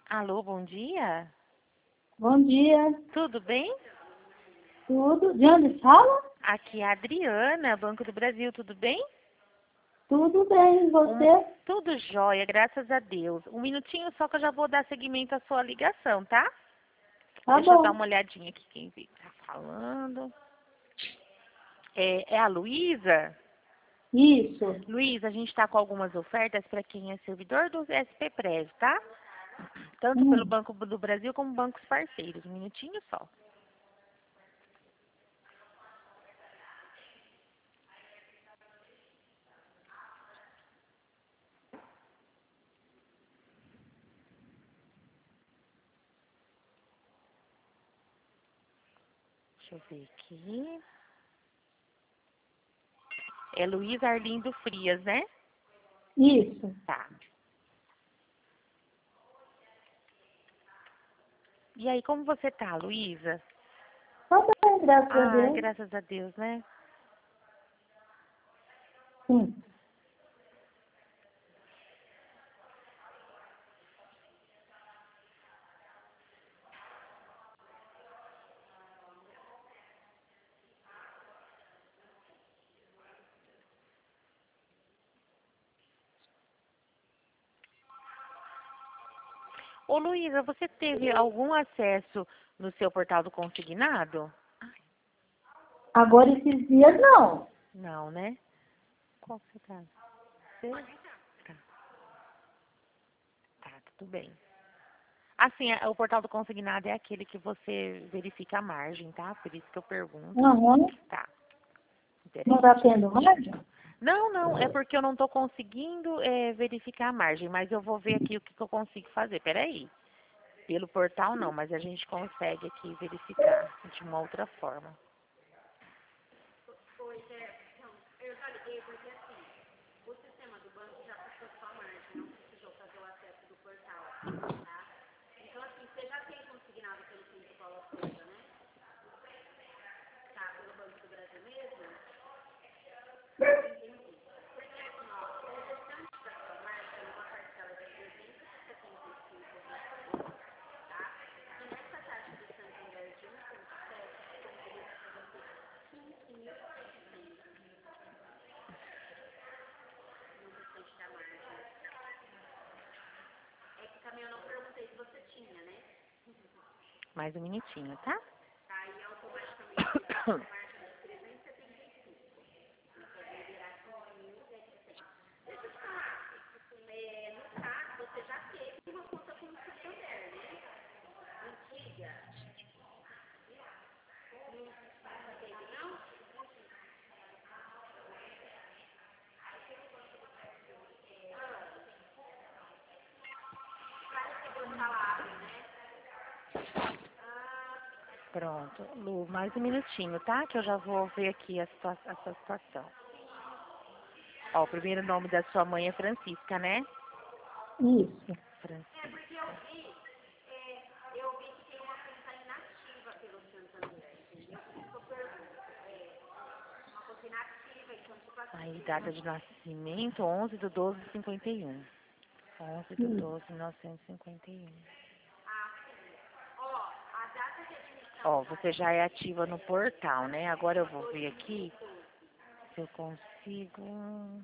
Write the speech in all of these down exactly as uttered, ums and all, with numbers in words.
Alô, bom dia. Bom dia. Tudo bem? Tudo? De onde fala? Aqui é a Adriana, Banco do Brasil, tudo bem? Tudo bem, e Um- você? tudo jóia, graças a Deus. Um minutinho só que eu já vou dar seguimento à sua ligação, tá? Tá Deixa eu dar uma bom. olhadinha aqui quem tá falando. É, é a Luísa? Isso. Luísa, a gente está com algumas ofertas para quem é servidor do S P Prev, tá? Tanto pelo Hum. Banco do Brasil como bancos parceiros. Um minutinho só. Deixa eu ver aqui. É Luísa Arlindo Frias, né? Isso. Tá. E aí, como você tá, Luísa? Tá bem, graças a Ah, Deus. graças a Deus, né? Sim. Ô, Luísa, você teve algum acesso no seu portal do consignado? Agora esses dias não. Não, né? Qual que você tá? Você? Tá, tá, tudo bem. Assim, é- o portal do consignado é aquele que você verifica a margem, tá? Por isso que eu pergunto. Aham. Tá, Não tá interessante. tendo margem? Não, não, é porque eu não tô conseguindo é, verificar a margem, mas eu vou ver aqui o que, que eu consigo fazer. Peraí. Pelo portal não, mas a gente consegue aqui verificar de uma outra forma. Mais um minutinho, tá? Pronto. Lu, mais um minutinho, tá? Que eu já vou ver aqui a, situa a sua situação. Ó, o primeiro nome da sua mãe é Francisca, né? Isso. Francisca. Aí, data de nascimento, onze de doze de cinquenta e um. onze de Isso. doze de mil novecentos e cinquenta e um. Ó, você já é ativa no portal, né? Agora eu vou ver aqui se eu consigo...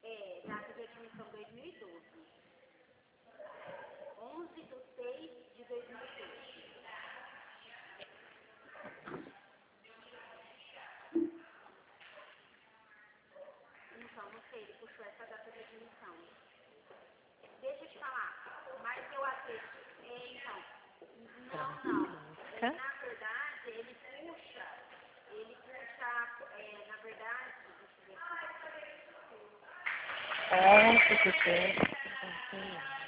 Francisca. onze de doze de cinquenta e um.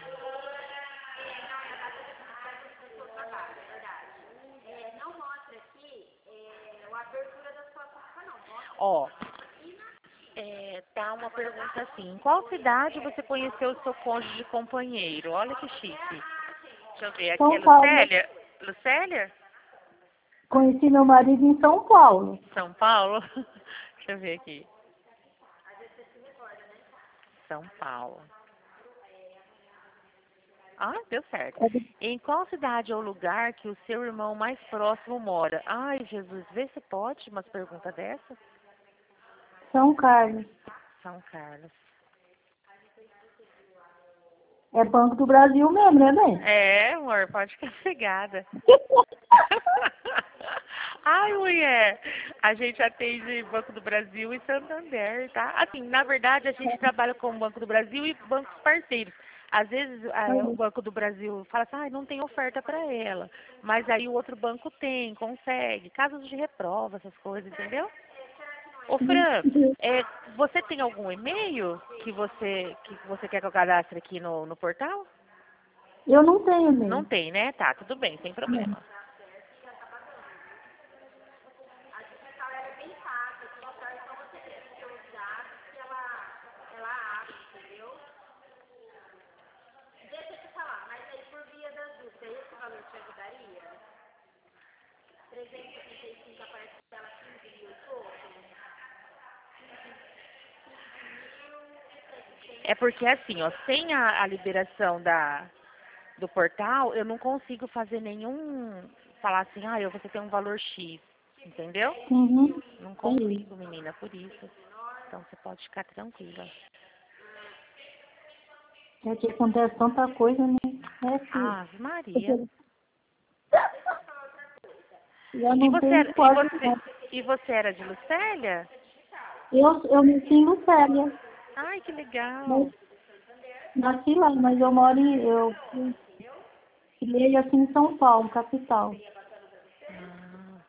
Ó, é, tá uma pergunta assim. Em qual cidade você conheceu o seu cônjuge companheiro? Olha que chique. Deixa eu ver, aqui é São Paulo. Lucélia? Lucélia? Conheci meu marido em São Paulo. São Paulo? Deixa eu ver aqui. São Paulo. Ah, deu certo. É de Em qual cidade ou lugar que o seu irmão mais próximo mora? Ai, Jesus, vê se pode umas perguntas dessas. São Carlos. São Carlos. É Banco do Brasil mesmo, né, bem? É, amor, pode ficar pegada. Ai, mulher, a gente atende Banco do Brasil e Santander, tá? Assim, na verdade, a gente trabalha com o Banco do Brasil e bancos parceiros. Às vezes, ah, o Banco do Brasil fala assim, ah, não tem oferta para ela. Mas aí o outro banco tem, consegue. Casos de reprova, essas coisas, entendeu? Ô, Fran, é, você tem algum e-mail que você, que você quer que eu cadastre aqui no, no portal? Eu não tenho Não mesmo. tem, né? Tá, tudo bem, sem problema. É porque assim, ó, sem a, a liberação da, do portal, eu não consigo fazer nenhum, falar assim, ah, eu você tem um valor X, entendeu? Uhum. Não Entendi. consigo, menina, por isso. Então você pode ficar tranquila. É que acontece tanta coisa, né? É que Ave Maria. já E não você tem era, e esporte. você, e você era de Lucélia? Eu, eu me sinto séria. Ai, que Mas legal. nasci lá, mas eu moro em. Eu criei aqui em São Paulo, capital. Ah,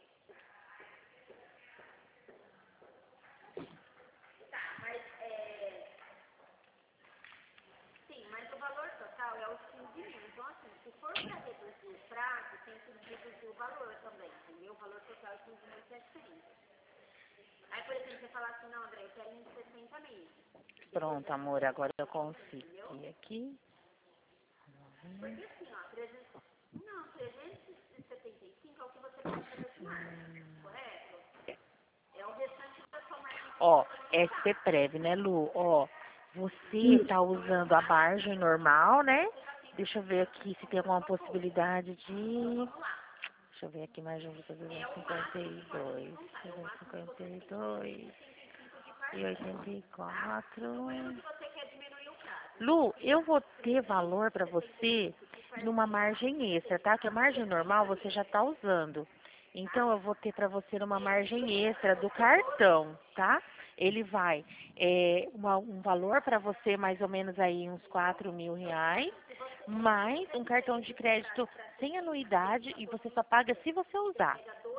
pronto, amor, agora eu consigo. Aqui. Ó, S P Prev, né, Lu? Ó, você tá usando a margem normal, né? Deixa eu ver aqui se tem alguma possibilidade de... Deixa eu ver aqui, margem de trezentos e cinquenta e dois, trezentos e cinquenta e dois e oitenta e quatro. Lu, eu vou ter valor para você numa margem extra, tá? Que a margem normal você já tá usando. Então, eu vou ter para você numa margem extra do cartão, tá? Ele vai, é, uma- um valor para você mais ou menos aí uns quatro mil reais, mais um cartão de crédito sem anuidade e você só paga se você usar.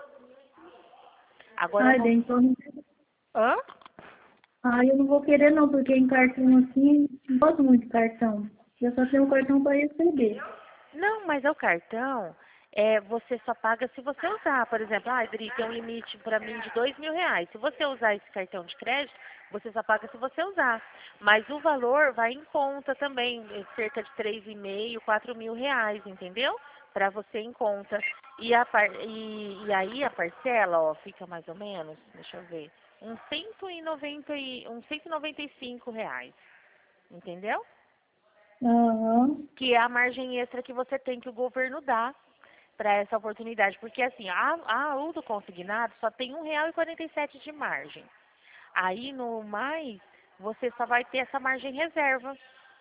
Agora eu Ai, não... bem, então. Hã? Ai, eu não vou querer não, porque em cartão assim, não gosto muito de cartão. Eu só tenho um cartão para receber. Não, mas é o cartão, é, você só paga se você usar. Por exemplo, ah, Adri, tem um limite para mim de dois mil reais. Se você usar esse cartão de crédito, você só paga se você usar. Mas o valor vai em conta também, é cerca de três e meio, quatro mil reais, entendeu? Para você em conta. E, a par... e, e aí a parcela, ó, fica mais ou menos, deixa eu ver, uns cento e noventa e, uns cento e noventa e cinco reais, entendeu? Aham. Que é a margem extra que você tem que o governo dá para essa oportunidade. Porque assim, a, a o do consignado só tem um real e quarenta e sete de margem. Aí no mais, você só vai ter essa margem reserva.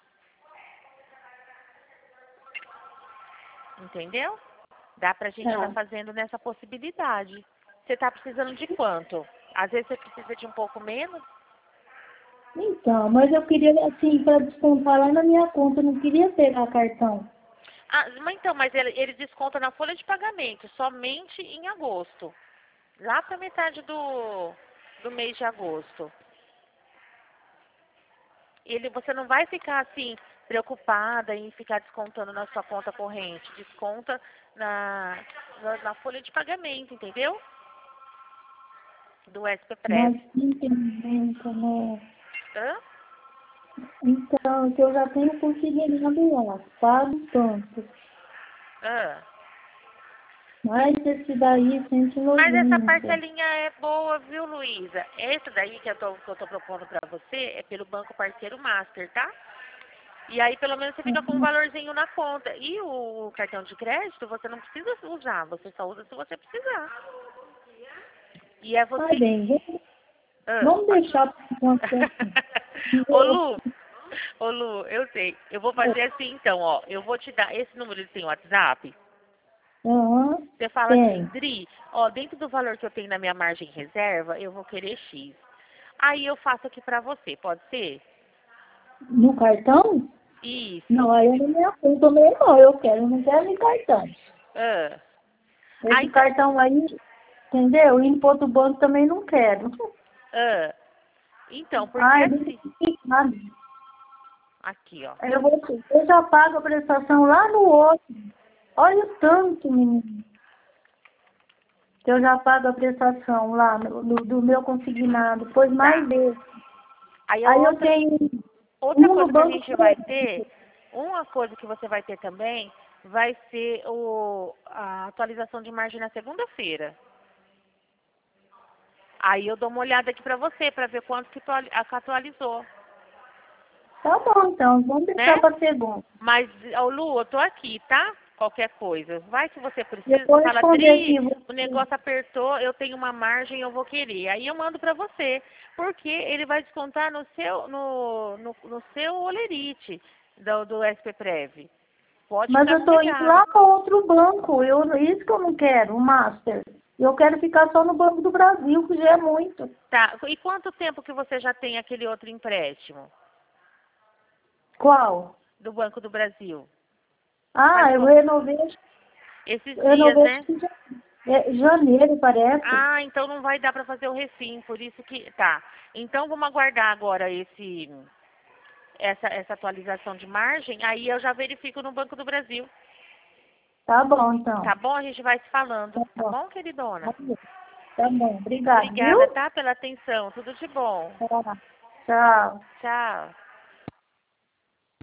Entendeu? Dá pra gente estar Tá. fazendo nessa possibilidade. Você tá precisando de quanto? Às vezes você precisa de um pouco menos. Então, mas eu queria, assim, para descontar lá na minha conta, eu não queria pegar cartão. Ah, mas então, mas ele, ele desconta na folha de pagamento, somente em agosto. Lá pra metade do, do mês de agosto. Ele, você não vai ficar assim, preocupada em ficar descontando na sua conta corrente. Desconta na, na, na folha de pagamento, entendeu? Do S P Mas Prev. entendimento, né? Hã? Então, que eu já tenho considerado lá, pago tanto. Hã? Mas esse daí, cento e Mas essa noventa. parcelinha é boa, viu, Luísa? Esse daí que eu tô, que eu tô propondo pra você é pelo Banco Parceiro Master, tá? E aí, pelo menos, você fica com um Uhum. valorzinho na conta. E o cartão de crédito, você não precisa usar. Você só usa se você precisar. E é Tá você... bem, vamos Ah, vamos pode- deixar por enquanto assim. Ô, Lu, ô, Lu, eu sei. Eu vou fazer assim, então, ó. Eu vou te dar esse número tem WhatsApp. Aham, Você fala assim, tem. Dri, ó, dentro do valor que eu tenho na minha margem reserva, eu vou querer X. Aí eu faço aqui pra você, pode ser? No cartão? Isso. Não, aí eu não me apunto também não, eu quero, eu não quero nem cartão. Ah, ah Esse então. cartão aí, entendeu? Indo para outro banco também não quero. Ah, então, porque Ai, assim. sabe? Aqui, ó. Eu, vou, eu já pago a prestação lá no outro. Olha o tanto, menino, que eu já pago a prestação lá no, no- do meu consignado, pois mais Tá. vezes. Aí a Aí eu outra, tenho outra um no coisa que a banco gente vai crédito. ter, uma coisa que você vai ter também, vai ser o, a atualização de margem na segunda-feira. Aí eu dou uma olhada aqui pra você, pra ver quanto que atuali- a- que atualizou, Tá bom, então, vamos deixar né? para segunda. Mas, ô Lu, eu tô aqui, tá? Qualquer coisa. Vai que você Eu precisa, vou você fala, responder Dri, aqui. o Você. negócio apertou, eu tenho uma margem, eu vou querer. Aí eu mando pra você, porque ele vai descontar no seu, no, no, no seu olerite do, do S P Prev. Pode Mas ficar eu estou indo sossegado. lá para outro banco. Eu, isso que eu não quero, o Master. Eu quero ficar só no Banco do Brasil, que já é muito. Tá, e quanto tempo que você já tem aquele outro empréstimo Qual? do Banco do Brasil? Faz Ah, eu pouco, renovei, esses eu dias, renovei né? acho que já, é, janeiro, parece. Ah, então não vai dar para fazer o refim, por isso que tá. Então vamos aguardar agora esse essa essa atualização de margem, aí eu já verifico no Banco do Brasil. Tá bom, então. Tá bom? A gente vai se falando, Tá tá bom. bom, queridona? Tá bom. Tá bom. Obrigada, viu? Obrigada, tá, pela atenção. Tudo de bom. Tchau. Tchau. Tchau.